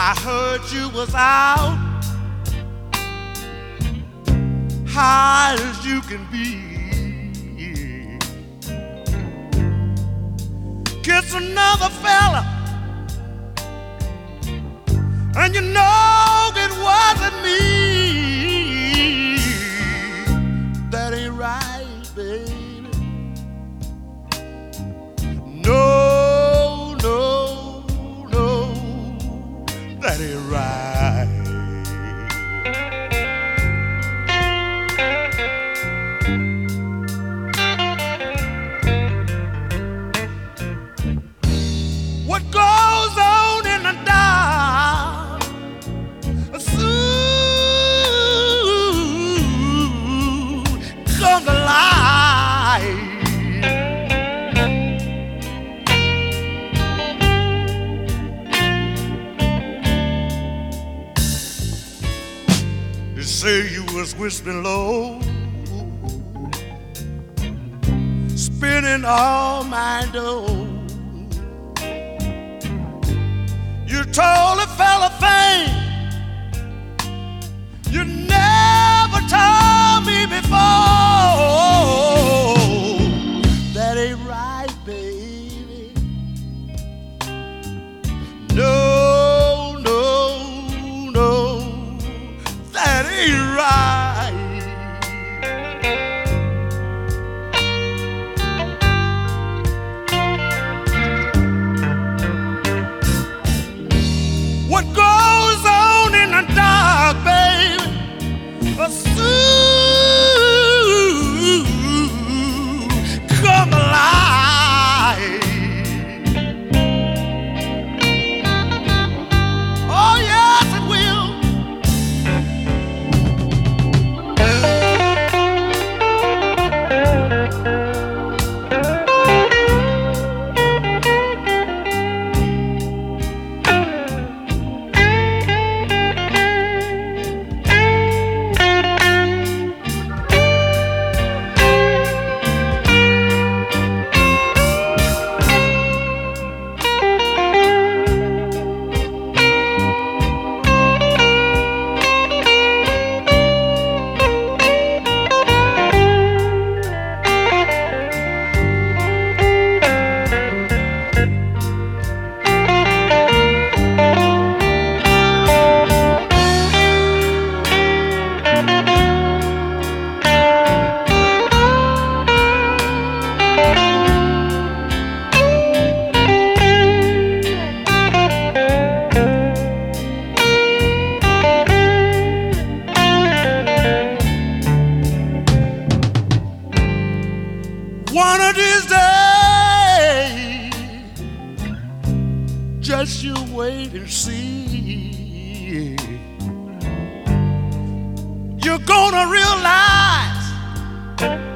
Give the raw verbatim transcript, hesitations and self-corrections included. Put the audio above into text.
I heard you was out, high as you can be. Kiss another fella, and you know it wasn't me. That ain't right, baby. No, no, no, that ain't right. What goes on in the dark soon comes alive. They say you was whistling low, spinning all my dough. You told a fella thing you never told me before. That ain't right, baby. No, no, no, that ain't right. What goes on in the dark, baby, soon come alive. Oh yes, it will. One of these days, just you wait and see. You're gonna realize